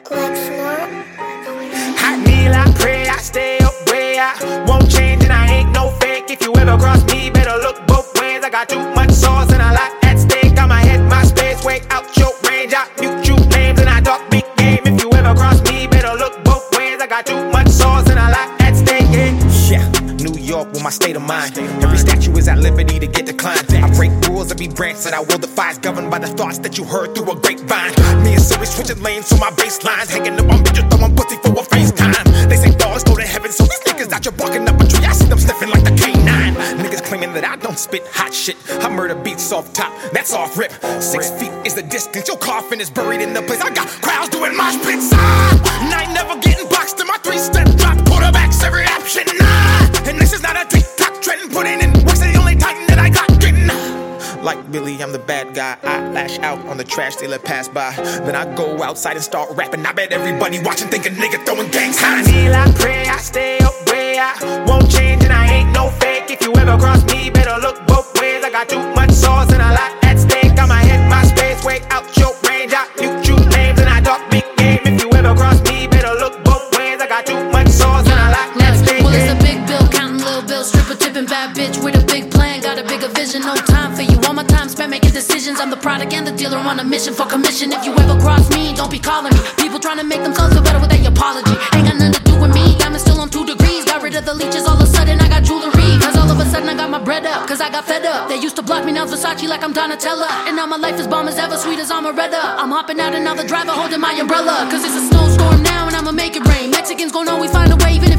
I kneel, I pray, I stay up way I won't change and I ain't no fake. If you ever cross me, better look both ways. I got too much sauce and a lot at stake. Got my head, my space, way out your range. I mute you names and I talk big game. If you ever cross me, better look both ways. I got too much sauce and a lot at stake. Yeah, New York with my state of mind. Every statue is at liberty to get declined. I break rules, every branch that I will defy is governed by the thoughts that you heard through a grapevine. Me and Siri switching lanes so my baselines hanging up on bitches throwing pussy for a FaceTime. They say dogs go to heaven, so these niggas out here barking up a tree. I see them sniffing like the K9. Niggas claiming that I don't spit hot shit. I murder beats off top, that's off rip. 6 feet is the distance, your coffin is buried in the place. I got crowds doing mosh pits. And I ain't never getting boxed in my 3-step drop. Quarterbacks every option. And this is not a TikTok trend. Putting in work's the only titan that I got getting. Like Billy, I'm the bad guy. I lash out on the trash they let pass by. Then I go outside and start rapping. I bet everybody watching think a nigga throwing gang signs. I kneel, I pray, I stay up way I won't change and I ain't no fake. If you ever cross me, better look both ways. I got too much sauce and a lot at stake. Got my head, my space, way out your range. I mute you names and I talk big game. If you ever cross me, better look both ways. I got too much sauce and a lot at stake. Well, it's a big bill, counting little bills, stripper tipping bad bitch with a big plan. Got a bigger vision, no time for you. All my time spent making decisions. I'm the product and the dealer on a mission for commission. If you ever cross me, don't be calling me. People trying to make themselves feel better with their apology. Ain't got nothing to do with me. Diamond still on 2 degrees. Got rid of the leeches, all of a sudden I got jewelry. Cause all of a sudden I got my bread up. Cause I got fed up. They used to block me, now Versace like I'm Donatella. And now my life is bomb as ever, sweet as Amaretta. I'm hopping out and now the driver holding my umbrella. Cause it's a snowstorm now and I'ma make it rain. Mexicans gon' know we find a way even